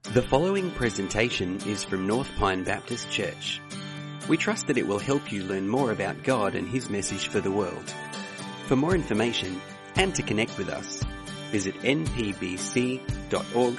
The following presentation is from North Pine Baptist Church. We trust that it will help you learn more about God and His message for the world. For more information and to connect with us, visit npbc.org.au.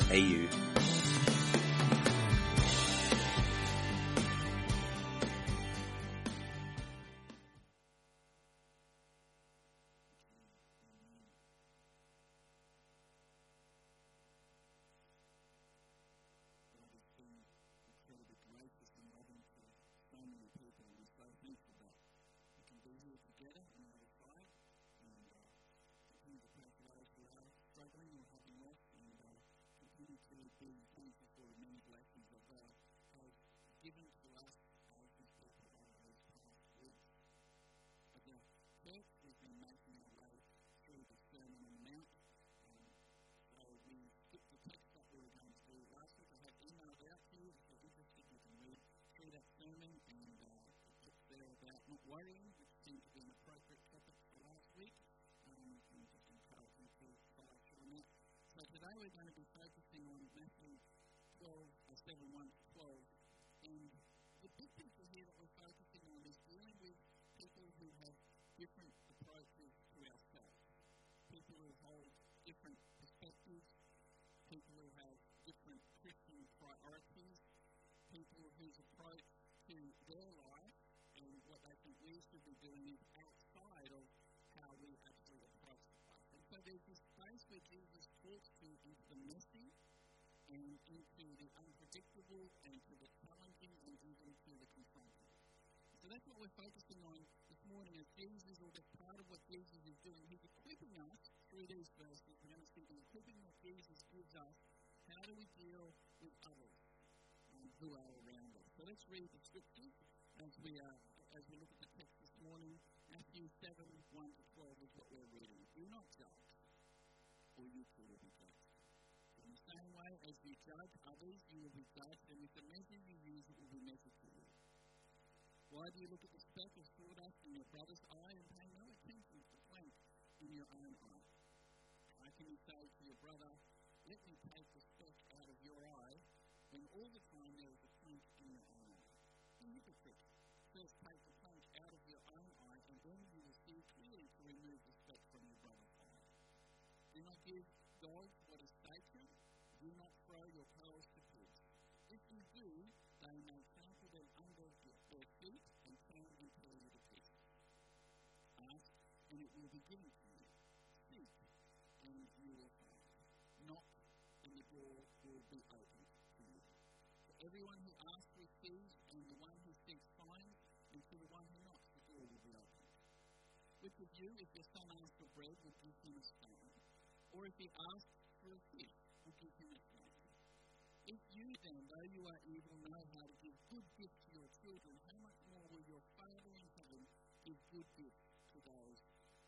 Worrying, which seemed to be an appropriate topic for last week, and just encourage you to follow through on that. So today we're going to be focusing on Matthew 7, 1 to 12, and the big picture here that we're focusing on is dealing with people who have different approaches to ourselves, people who hold different perspectives, people who have different Christian priorities, people whose approach to their life and what they think we should be doing is outside of how we actually approach life. And so there's this space where Jesus talks to into the messy and into the unpredictable and to the challenging and even to the confronting. So that's what we're focusing on this morning as Jesus, or that's part of what Jesus is doing. He's equipping us through these verses. We're going to see the equipping that Jesus gives us. How do we deal with others who are around us? So let's read the scriptures. As we look at the text this morning, Matthew 7, 1 to 12 is what we're reading. Do not judge, or you too will be judged. In the same way as you judge others, you will be judged, and with the measure you use, it will be measured to you. Why do you look at the speck of sawdust in your brother's eye and pay no attention to the plank in your own eye? How can you say to your brother, let me take the speck out of your eye, when all the time there is a plank in your own eye? You hypocrite. First take the plank out of your own eye, and then you will see clearly to remove the speck from your brother's eye. Do not give dogs what is sacred. Do not throw your pearls to pigs. If you do, they may trample them under their feet and turn and tear you to pieces. Ask, and it will be given to you. Seek, and you will find. Knock, and the door will be opened to you. For everyone who asks receives, and the one who seeks finds, and to the one who knocks, the door will be opened. Which of you, if your son asks for bread, will give him a stone? Or if he asks for a fish, will give him a snake? If you then, though you are evil, know how to give good gifts to your children, how much more will your Father in heaven give good gifts to those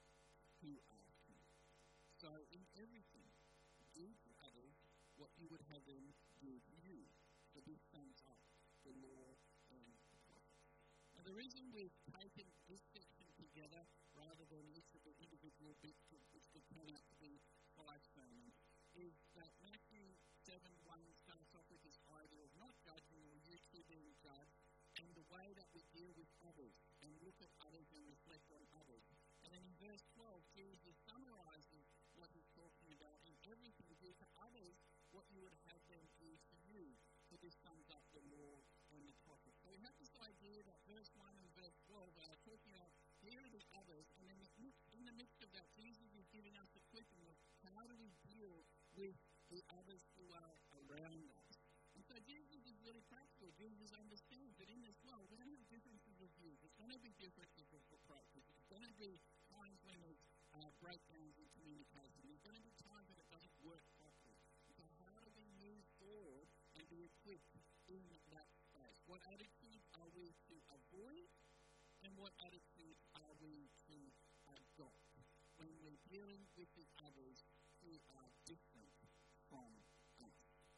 who ask him? So in everything, do to others what you would have them do to you. So this sums up the law and the prophets. Now the reason we've taken this section together rather than each of the individual bits which could turn out to be 5 sermons is that Matthew 7, 1 starts off with this idea of not judging or you two being judged, and the way that we deal with others and look at others and reflect on others. And then in verse 12, Jesus summarizes what he's talking about in everything. Do to others what you would have them do to you. So this sums up the law and the prophets. So we have this idea that verse 1 and verse 12 are talking about here are the others, and then in the midst of that, Jesus is giving us a question of how do we deal with the others who are around us. And so Jesus is really practical. Jesus understands that in this world we're going to have differences of views. There's going to be differences of approaches. There's going to be times when there's breakdowns in communication. There's going to be times when it doesn't work properly. So how do we move forward and be equipped in that space? What attitude are we to avoid, and what attitude are we to adopt when we're dealing with the others who are different from us?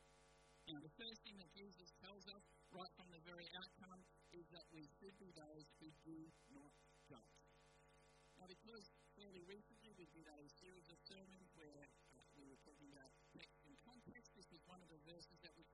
Now, the first thing that Jesus tells us right from the very outcome is that we should be those who do not judge. Now, because fairly recently we did a series of sermons where we were talking about text and context, this is one of the verses that we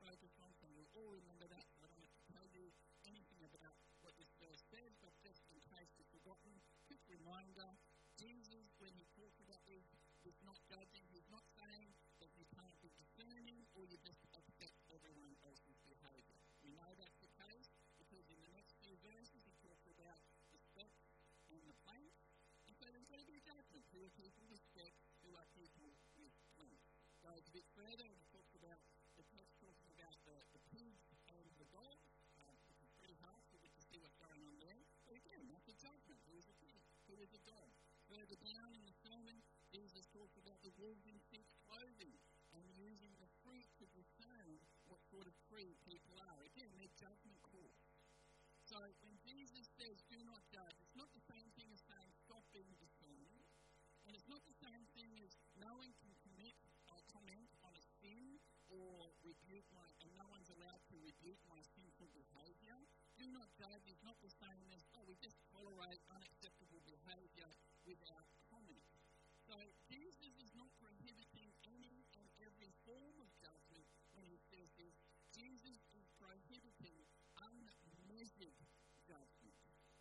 reminder, Jesus, when he talks about this not judging, he's not saying that you can't be discerning or you just accept everyone else's behaviour. We know that's the case because in the next few verses he talks about the specks and the planks. And so there's going to be a judgment. Who are people with specks? Who are people with planks? Goes a bit further and talks about the text talking about the pigs and the dogs, which is pretty hard to see what's going on there. But again, that's a judgment. Who is a pig? Who is a dog? Further down in the sermon, Jesus talks about the wolves in sheep's clothing and using the fruit to discern what sort of tree people are. Again, they're judgment calls. So when Jesus says, do not judge, it's not the same thing as saying stop being discerning. And it's not the same thing as no one can comment on a sin or rebuke and no one's allowed to rebuke my sinful behaviour. Do not judge is not the same as, we just tolerate unacceptable behaviour without comment. So Jesus is not prohibiting any and every form of judgment when he says this. Jesus is prohibiting unmeasured judgment.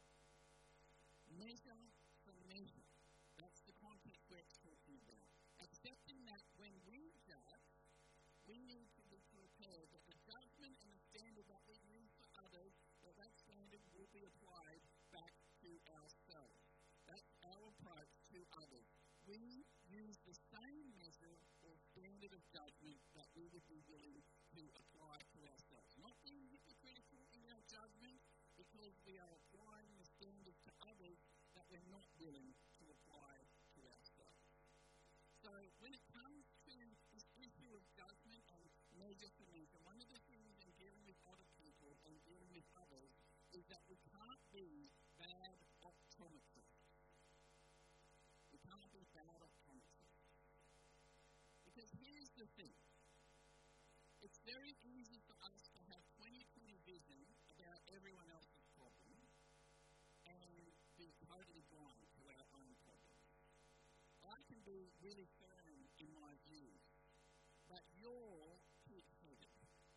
Measure for measure. That's the context we're talking about. Accepting that when we judge, we need to be prepared that the judgment and the standard that we use for others, that standard will be applied back to ourselves. That's our approach to others. We use the same measure or standard of judgment that we would be willing to apply to ourselves. Not being hypocritical in our judgment because we are applying the standard to others that we're not willing to apply to ourselves. So when it comes to this issue of judgment and measure for measure, one of the things in dealing with other people and dealing with others is that we can't be bad optometrists. We can't be bad optometrists. Because here's the thing. It's very easy for us to have 20/20 vision about everyone else's problem and be totally blind to our own problems. I can be really firm in my views, but you're pig-headed.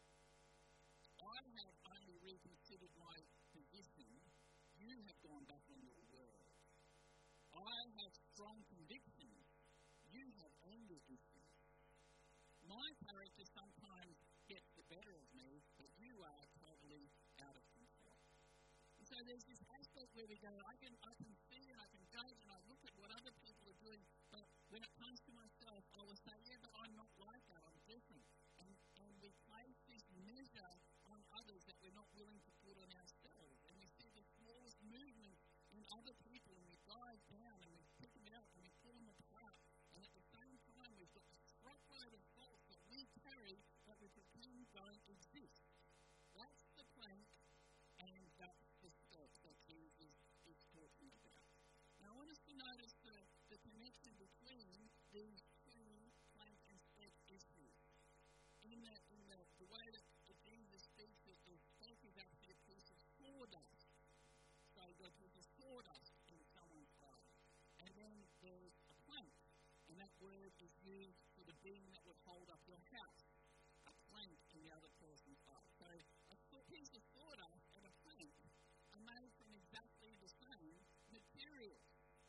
I have only reconsidered my position. You have gone back on your word. I have strong convictions. You have anger issues. My character sometimes gets the better of me, but you are totally out of control. And so there's this aspect where we go, I can see and I can judge and I look at what other people are doing, but when it comes to myself, I will say, but I'm not like that, I'm different. And we place this measure on others that we're not willing to put on ourselves. And we see the smallest movement in other people and we dive down and we pick them out and we pull them apart. And at the same time, we've got this truckload of faults that we carry that we pretend don't exist. That's the plank and that's the step that Jesus is talking about. Now I want us to notice the connection between these two plank and step issues. In the way that Jesus speaks it, the step is actually a piece of sawdust. So there's a piece of sawdust in someone's eye. And then there's a plank. And that word is used for the beam that would hold up your house. A plank in the other person's eye. So a piece of sawdust and a plank are made from exactly the same material.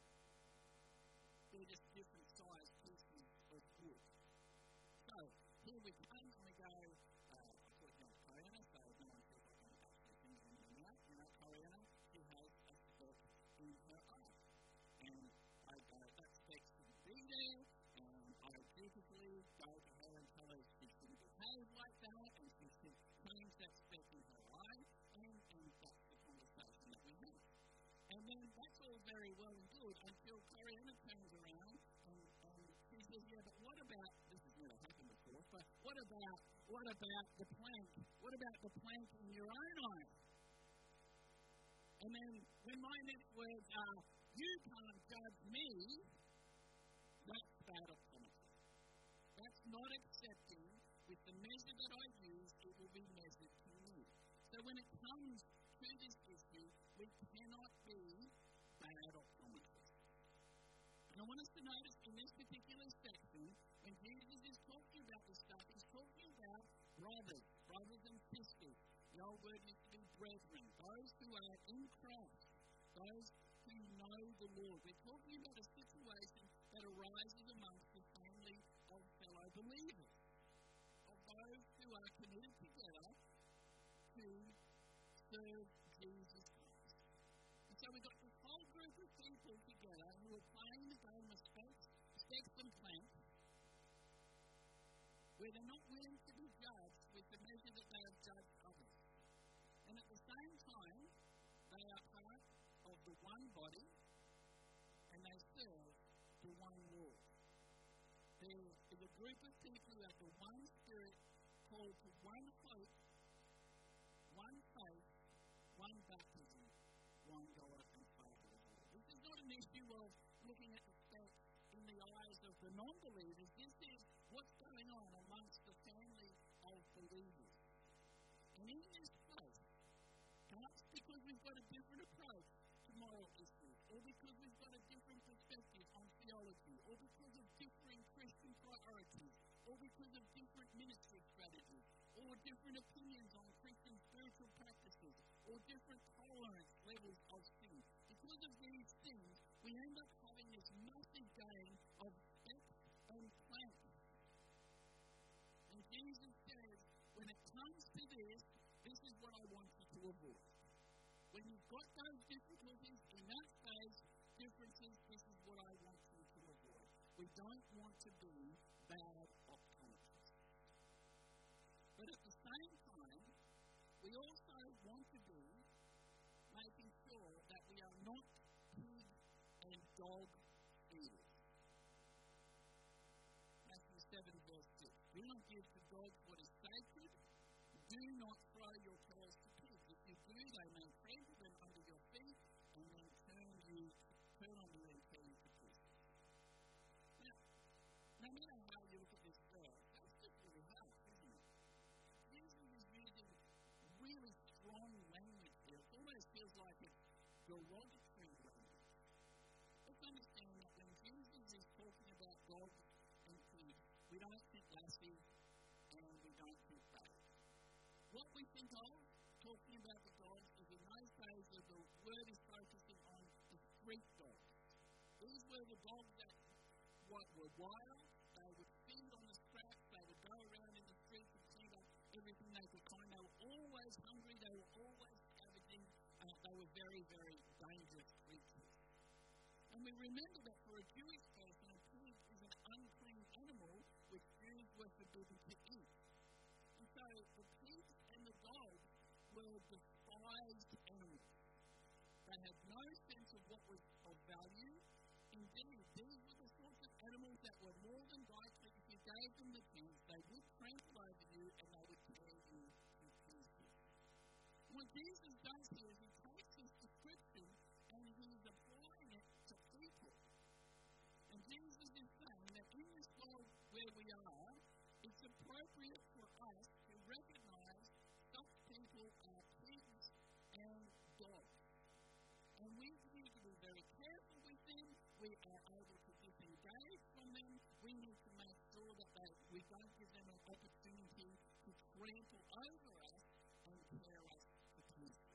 They're just different sized pieces of wood. So here we come and we go, I put down Coriana, so no one feels like I'm actually thinking in the mouth. Coriana, she has a speck in her eye. And I go, that speck shouldn't be there, and I dutifully go to her and tell her she shouldn't behave like that, and she should change that speck in her eye, and that's the conversation that we have. And then that's all very well and good until Coriana turns around and she says, but what about, this has never happened before, but what about the plank? What about the plank in your own eye? And then when my next words are, you can't judge me, that's bad optometry. That's not accepting with the measure that I use, it will be measured to me. So when it comes to this issue, we cannot be bad optometrists. And I want us to notice in this particular section, when Jesus is talking about this stuff, he's talking about brothers and sisters. The old word used to be brethren, those who are in Christ, those who know the Lord. We're talking about a situation that arises amongst the family of fellow believers, of those who are committed together to serve Jesus Christ. And so we've got this whole group of people together who are playing the game of specs and planks, where they're not willing to be judged with the measure that they have judged others. And at the same time, they are part of the one body and they serve the one Lord. There is a group of people who have the one Spirit, called to one hope, one faith, one baptism, one God and Father of all. This is not an issue of looking at the specs in the eyes of the non-believers. This is what's going on amongst the family of believers. And in this place, perhaps because we've got a different approach to moral issues, or because we've got a different perspective on theology, or because of differing Christian priorities, or because of different ministry strategies, or different opinions on Christian spiritual practices, or different tolerance levels of sin. Because of these things, we end up having this massive game of specs and planks. And Jesus says, when it comes to this, this is what I want you to avoid. When you've got those difficulties in that phase, differences, this is what I want you to avoid. We don't want to be bad optometrists. But at the same time, we also want to be making sure that we are not pig and dog eaters. Matthew 7 verse 6. Do not give to dogs what is sacred. Do not throw your pearls to pigs. If you do, they may trample them under your feet and then turn on you and turn you to pieces. Now, no matter how you look at this verse, that's just really hard, isn't it? Jesus is using really strong language here. It almost feels like it's derogatory language. Let's understand that when Jesus is talking about dogs and pigs, we don't think lassie and we don't think babe. What we think of, talking about the dogs, is in those days where the word is focusing on the street dogs. These were the dogs that were wild. They would feed on the scraps. They would go around in the streets and clean up everything they could find. They were always hungry. They were always scavenging. They were very, very dangerous creatures. And we remember that for a Jewish person, a pig is an unclean animal which Jews were forbidden to eat. And so the pigs and the dogs were despised animals. They had no sense of what was of value. Indeed, these were the sorts of animals that were more than likely, if you gave them the chance, they would trample over you and they would tear you to pieces. What Jesus does here is he takes this description and he's applying it to people. And Jesus is saying that in this world where we are, it's appropriate for us to recognize such people are pigs and dogs. And we need to be very careful with them. We are able to disengage from them. We need to make sure that we don't give them an opportunity to trample over us and tear us to pieces.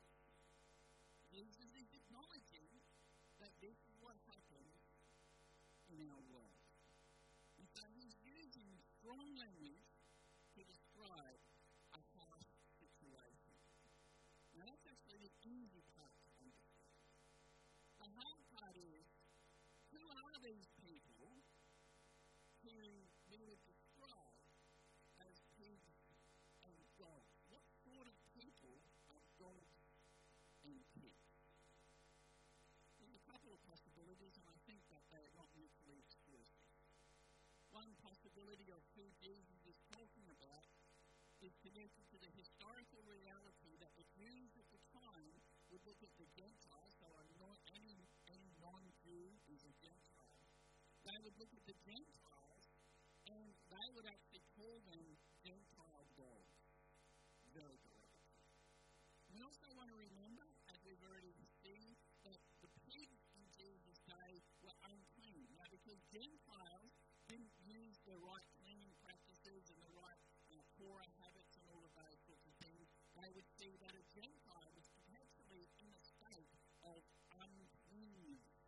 Jesus is acknowledging that this is what happens in our world. And so he's using strong language to describe a harsh situation. Now that's actually the easy part to understand. The hard part is, who are these people who we would describe as pigs and dogs? What sort of people are dogs and pigs? There's a couple of possibilities, and I think that they're not mutually exclusive. One possibility of who Jesus is talking about is connected to the historical reality that the Jews at the time would look at the Gentiles, so any non-Jew is a Gentile. They would look at the Gentiles and they would actually call them Gentile dogs. Very derogatory. We also want to remember, as we've already seen, that the pigs in Jesus' day were unclean. Now, because Gentiles didn't use the right cleaning practices and the right Torah habits and all of those sorts of things, they would see that a Gentile was potentially in a state of uncleanness.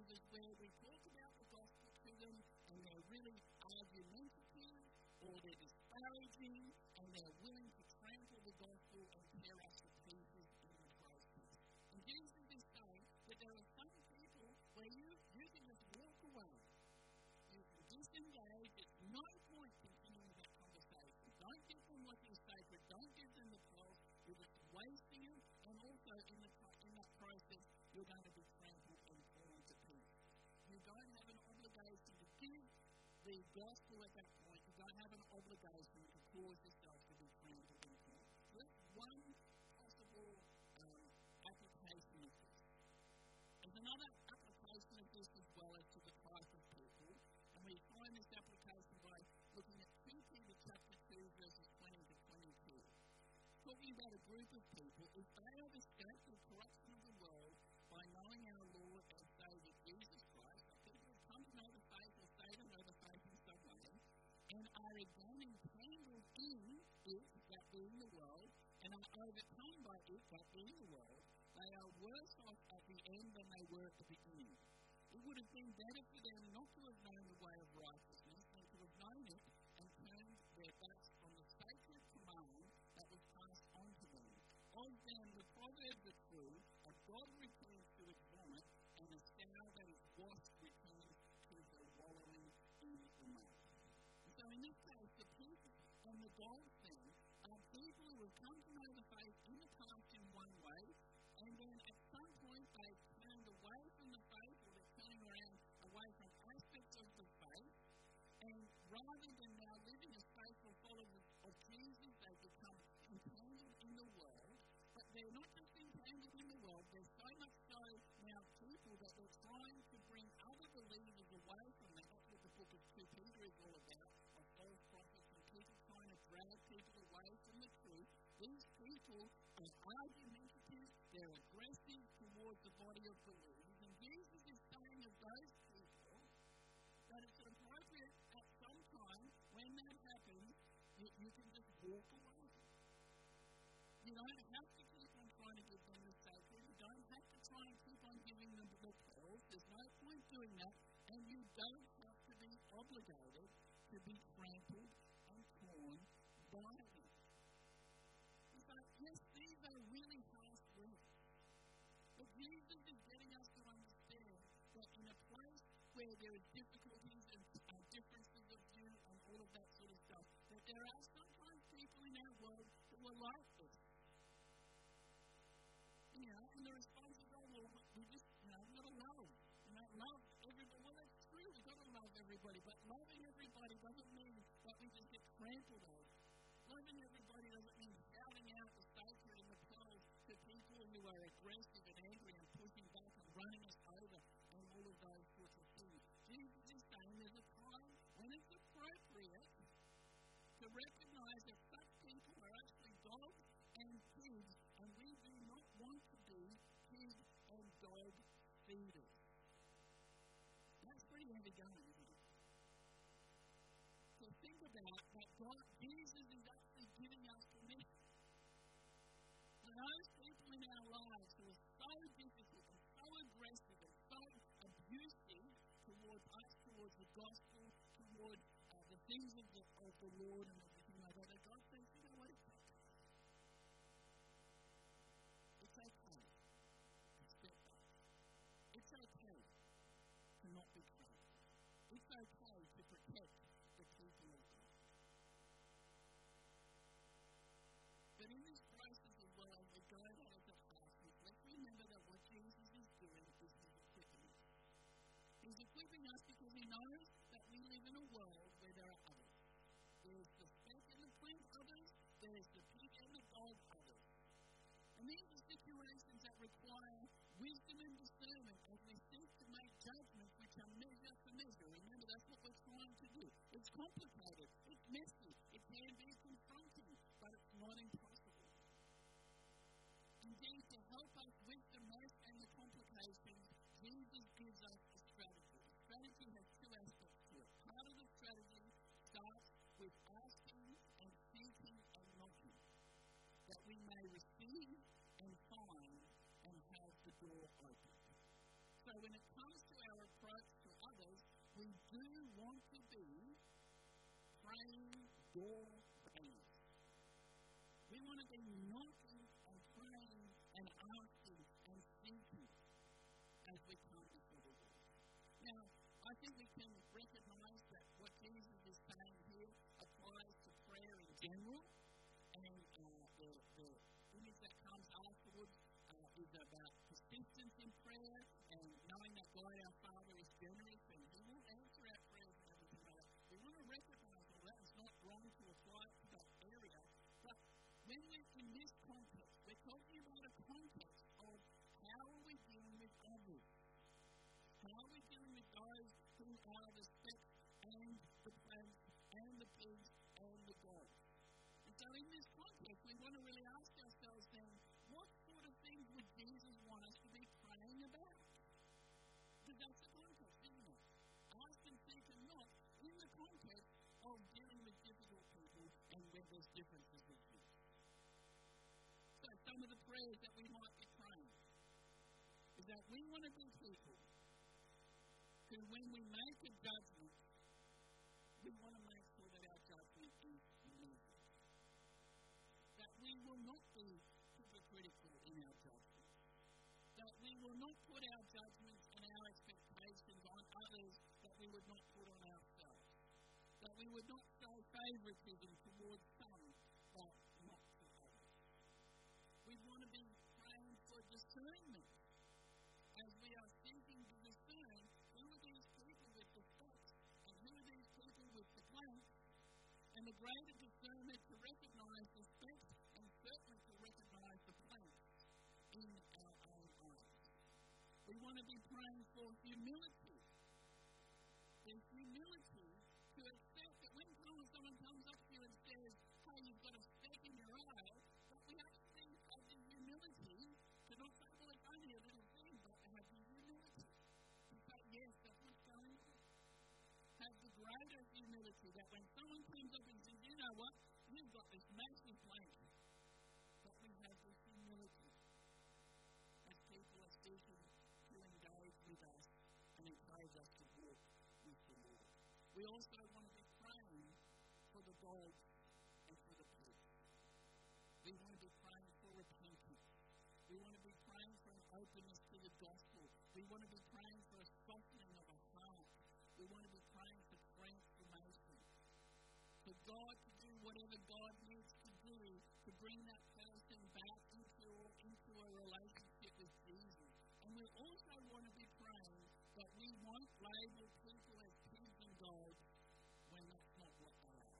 is where we talk about the gospel to them and they're really argumentative or they're disparaging and they're willing to trample the gospel and tear us to pieces in the process. And Jesus is saying that there are some people where you can just walk away. You can disengage. It's no point continuing that conversation. Don't give them what is sacred. Don't give them the pulse. You're just wasting it. And also in that process, you're going to be trampled and torn to pieces. You don't have an obligation to give the gospel at that point. You don't have an obligation to cause yourself to be trampled and torn. That's one possible application of this. There's another application of this as well as to the type of people. And we find this application by looking at 2 Peter chapter 2, verses 20 to 22. Talking about a group of people, if they have escaped the corruption of the world by knowing our Lord and Savior Jesus Christ, people who come to know the faith or say to know the faith in some way, and are again entangled in it, that being the world, and are overcome by it, that being the world, they are worse off at the end than they were at the beginning. It would have been better for them not to have known the way of righteousness than to have known it and turned their backs on the sacred command that was passed on to them. Of them, the proverbs are true, a God returns to its vomit, and a sow that is washed returns to her wallowing in the mud. And so in this case, the people on the gold thing are people who have come to know the faith in the past in one way, and then at some point they've turned away from the faith, or they're turning around away from aspects of the faith, and rather than now living as faithful followers of Jesus, they've become entangled in the world. But they're not just entangled in the world, they're so much so now people that they're trying to bring other believers away from that. That's what the book of 2 Peter is all about, of false prophets and people trying to drag people away from the truth. These people are argumentative, they're aggressive towards the body of believers, and Jesus is saying of those people that it's appropriate at some time when that happens, you can just walk away. You don't have to keep on trying to give them the sacred. You don't have to try and keep on giving them the pearls. There's no point doing that. And you don't have to be obligated to be trampled and torn by them. So, yes, these are really harsh words. But Jesus is getting us to understand that in a place where there are difficulties and differences of view and all of that sort of stuff, that there are sometimes people in our world who are like this. And the response is, oh, well, we just, we've got to love. Love everybody. Well, that's true, we've got to love everybody, but loving everybody doesn't mean that we just get trampled on. Loving everybody doesn't mean shouting out the sacred and the pearls to people who are aggressive and angry and pushing back and running us over and all of those sorts of things. Jesus is saying there's a time when it's appropriate to recognize that such people are actually dogs and pigs, and we do not want to be pig and dog feeders. That's pretty heavy going, isn't it? So think about that Jesus is actually giving us permission. For those people in our lives who are so difficult and so aggressive and so abusive towards us, towards the gospel, towards the things of the Lord and everything like that, God says, you know what, it's okay. It's okay to step back. It's okay to not be kind. It's okay to protect the people of God. But in this process as well, as we go out of the passage, let's remember that what Jesus is doing is He's equipping us. He's equipping us because He knows that we live in a world where there are others. There's the speck and the flint others, there's the pig and the dog others. And these are situations that require wisdom and discernment as we seek to make judgments which are measure for measure. Remember, that's what we're trying to do. It's complicated, it's messy, it can be confronting, but it's not impossible. Indeed, to help us with the mess and the complications, Jesus gives us a strategy. The strategy has 2 aspects to it. Part of the strategy starts with asking and seeking and knocking, that we may receive and find and have the door open. So when it comes to our be praying door bangers. We want to be knocking and praying and asking and thinking as we come before the Lord. Now, I think we can recognize that what Jesus is saying here applies to prayer in general, and the image that comes afterwards is about persistence in prayer and knowing that God our Father is generous and He will answer our prayers and everything like that. We want to recognize all that. It's not wrong to apply it to that area, but when we're in this context, we're talking about a context of how are we dealing with others? How are we dealing with those who are the specks and the plants and the pigs and the goats? And so in this context, we want to really ask ourselves then, what sort of things would Jesus want us to be praying about? Because that's the context, isn't it? Ask and seek and knock in the context of dealing with difficult people and when there's differences with you. So some of the prayers that we might be praying is that we want to be people who, when we make a judgment, we want to make sure that our judgment is measured. That we will not be hypocritical in our judgment. That we will not put our judgments and our expectations on others that we would not put on ourselves. That we would not show favoritism towards some, but not to others. We want to be praying for discernment as we are seeking to discern who are these people with the specks and who are these people with the plants, and the greater discernment to recognize the specks and certainly to recognize the plants in our own eyes. We want to be praying for humility. The humility to accept that when someone comes up to you and says, hey, you've got a speck in your eye, but we actually have the humility to not say, well, it's only a little thing, but have the humility to say, yes, that's what's going on. Have the greater humility that when someone comes up and says, you know what, you've got this massive plank, but we have this humility as people are seeking to engage with us and encourage us to walk with the Lord. We also want to be praying for the gods and for the pigs. We want to be praying for repentance. We want to be praying for an openness to the gospel. We want to be praying for a softening of a heart. We want to be praying for transformation. For God to do whatever God needs to do to bring that person back into a relationship with Jesus. And we also want to be praying that we won't label people as pigs and gods when that's not what they are.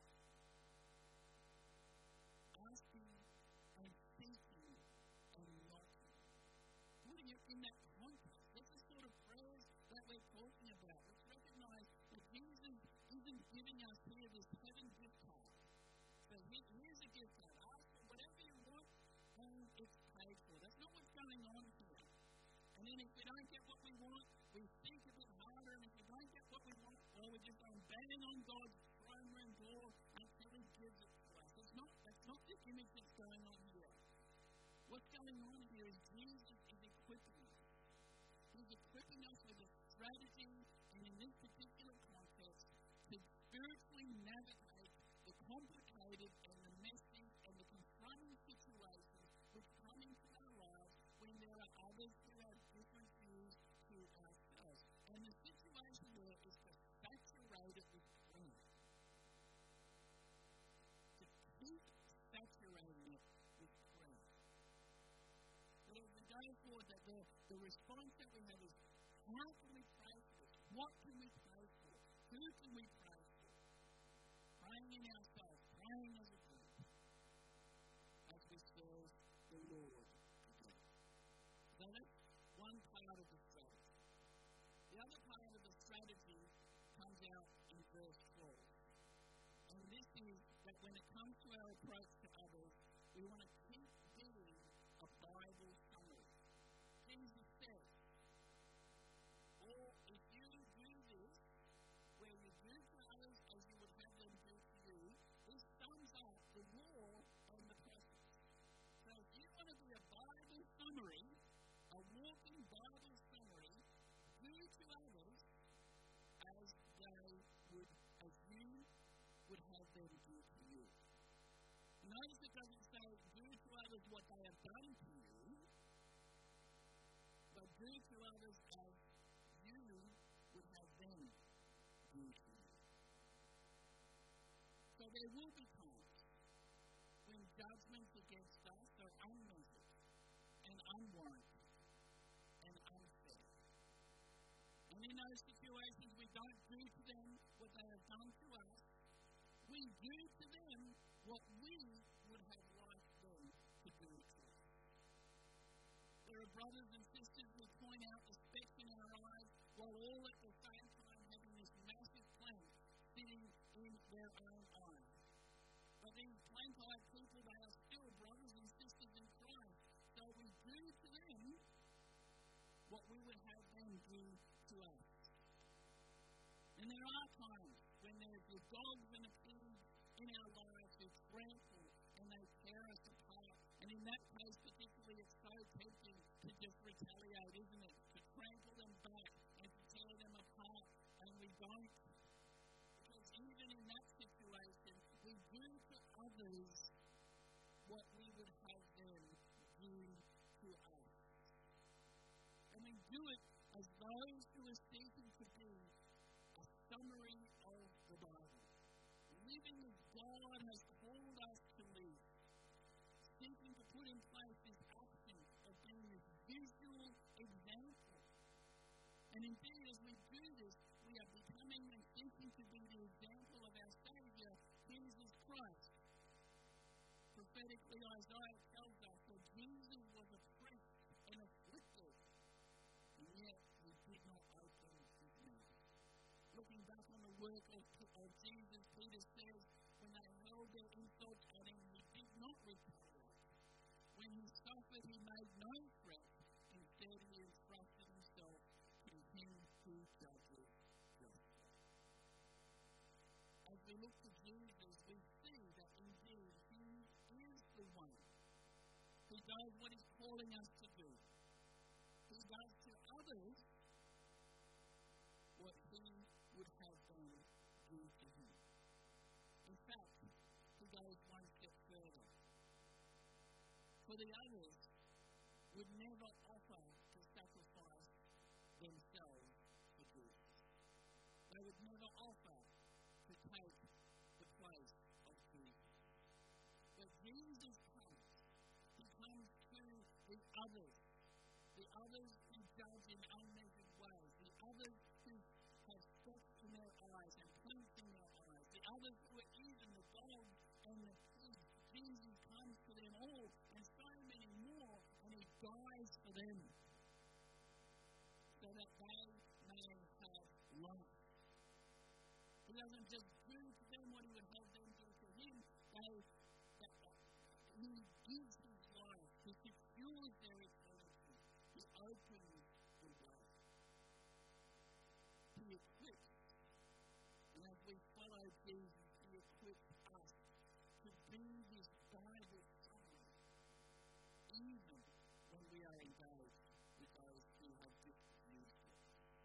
Asking and seeking and knocking. Putting it in that context. That's the sort of prayers that we're talking about. Let's recognize that Jesus isn't giving us here this heaven gift card. So here's a gift card. Ask for whatever you want and it's paid for. That's not what's going on here. And then if we don't get what we want, we think a bit harder, and if we don't get what we want, well, we're just going banging on God's throne room door until He gives it to us. That's not the image that's going on here. What's going on here is Jesus is equipping us. He's equipping us with a strategy, and in this particular context, to spiritually navigate the complicated and the messy and the confronting situations which come into our lives when there are others who have different views to ourselves. And the situation there is to saturate it with prayer. To keep saturating it with prayer. But as we go forward, that the response that we have is, how can we pray for this? What can we pray for? Who can we pray for? Praying in ourselves, praying as a group, as we serve the Lord together. So that's one part of the strategy. The other part of the strategy comes out in verse 12. And this is that when it comes to our approach to others, we want to keep being a Bible summary. Jesus said, or if you do this, where you do to others as you would have them do to you, this sums up the law and the prophets. So if you want to be a Bible summary, a walking Bible summary, do to others as they would as notice it doesn't say, do to others what they have done to you, but do to others as you would have them do to you. So there will be times when judgments against us are unmeasured and unwarranted and unfair. And in those situations, we don't do to them what they have done to us. We do to them what we would have liked them to do to us. There are brothers and sisters who point out the specks in our eyes while all at the same time having this massive plank sitting in their own eye. But these plank-eyed people, they are still brothers and sisters in Christ. So we do to them what we would have them do to us. And there are times when there's the dogs and the pigs in our lives who trample and they tear us apart. And in that case, particularly, it's so tempting to just retaliate, isn't it? To trample them back and to tear them apart. And we don't. Because even in that situation, we do to others what we would have them do to us. And we do it as those who are seeking to be a summary of the Bible. Living as God has called us to live. Seeking to put in place this action of being this visual example. And indeed, as we do this, we are becoming and seeking to be the example of our Saviour, Jesus Christ. Prophetically, Isaiah tells us that Jesus was oppressed and afflicted, and yet he did not open his mouth. Looking back on the work of Jesus, Peter says, when they hurled their insults at him, he did not retaliate. When he suffered, he made no threat. Instead, he entrusted himself to him who judges justly. As we look to Jesus, we see that indeed he is the one who does what he's calling us to do. He does to others what he would have them do to him. In fact, he goes one step further. For the others would never offer to sacrifice themselves for Jesus. They would never offer to take the place of Jesus. But Jesus comes. He comes to the others who judge in unmeasured ways, the others who have specks in their eyes and planks in their eyes, the others who are even the dogs and the pigs. Jesus comes to them all and so many more, and he dies for them so that they may have life. He doesn't just do to them what he would have them do to him. He gives his life. He secures their eternity. He opens the way. He equips. And as we follow Jesus, he equips us to be this Bible summary, even when we are engaged with those who have just used it.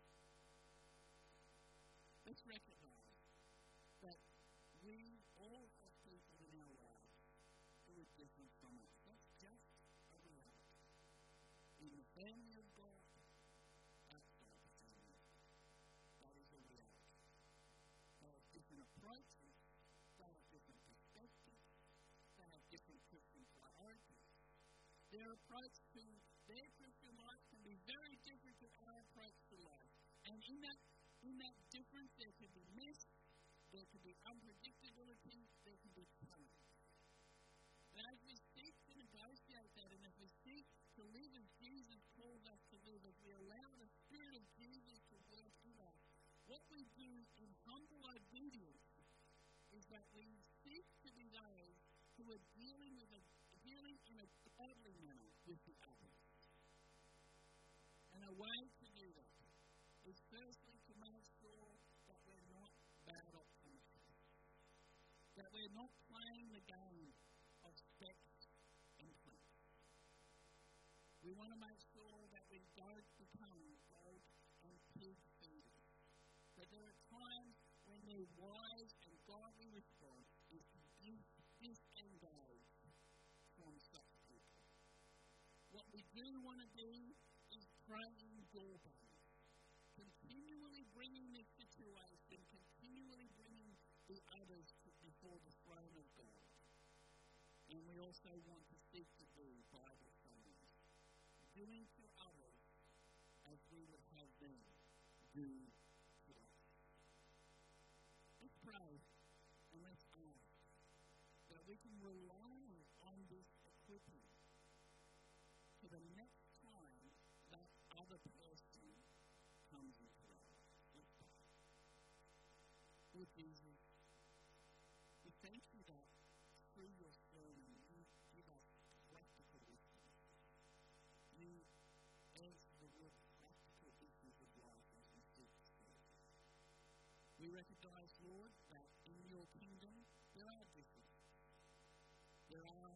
Let's recognize that we all have people in our lives who are different from us. That's just a reality. In the family of God, outside the family, that is a reality. They have different approaches, they have different perspectives, they have different Christian priorities. Their approach to their Christian life can be very different to our approach to life. And in that difference, there can be mess, there can be unpredictability, there can be challenge. But as we seek to negotiate that, and as we seek to live as Jesus calls us to live, as we allow the Spirit of Jesus to work in us, what we do in humble obedience is that we seek to be those who are dealing in a godly manner with the others. And a way to do that is firstly to make sure that we're not bad optimists, that we're not playing the game of specks and planks. We want to make sure that we don't become dog and pig feeders. That there are times when their wise and godly response is to disengage really want to do is praying doorbells, continually bringing this situation, continually bringing the others before the throne of God. And we also want to seek to do Bible studies, doing to others as we would have them do to us. Let's pray and let's ask that we can rely on this equipping for the next time that other person comes into our life. Let's pray. Lord Jesus, we thank you that through your sermon you give us practical wisdom. You answer the real practical issues of life as we seek to serve you. We recognize, Lord, that in your kingdom there are differences. There are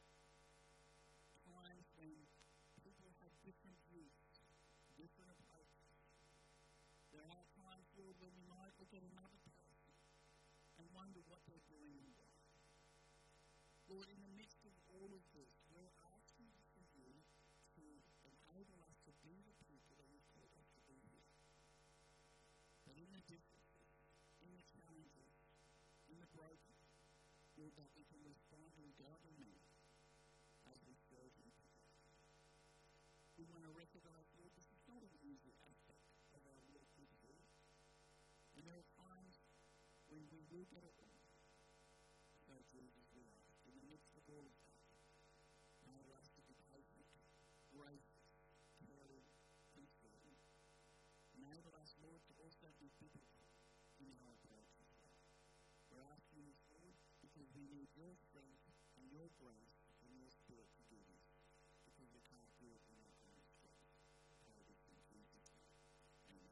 times when people have different views, different approaches. There are times, Lord, when we might look at another person and wonder what they're doing in life. Lord, in the midst of all of this, we're asking for you to enable us to be the people that you've called us to be here. But in the differences, in the challenges, in the broken, Lord, that we can respond in godly manner as we serve you together. We want to recognize, Lord, this is not an easy aspect of our work with you. And there are times when we will get it wrong. So, Jesus, we ask, in the midst of all of that, enable us to be patient, gracious, caring, concerning. Enable us, Lord, to also be biblical in our approach as well. We're asking this, Lord, because we need your strength and your grace and your spirit to do this, because we can't do it in our own strength. I pray this in Jesus' name. Amen.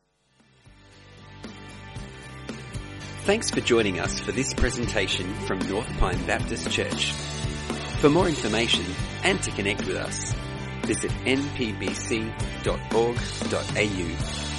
Thanks for joining us for this presentation from North Pine Baptist Church. For more information and to connect with us, visit npbc.org.au.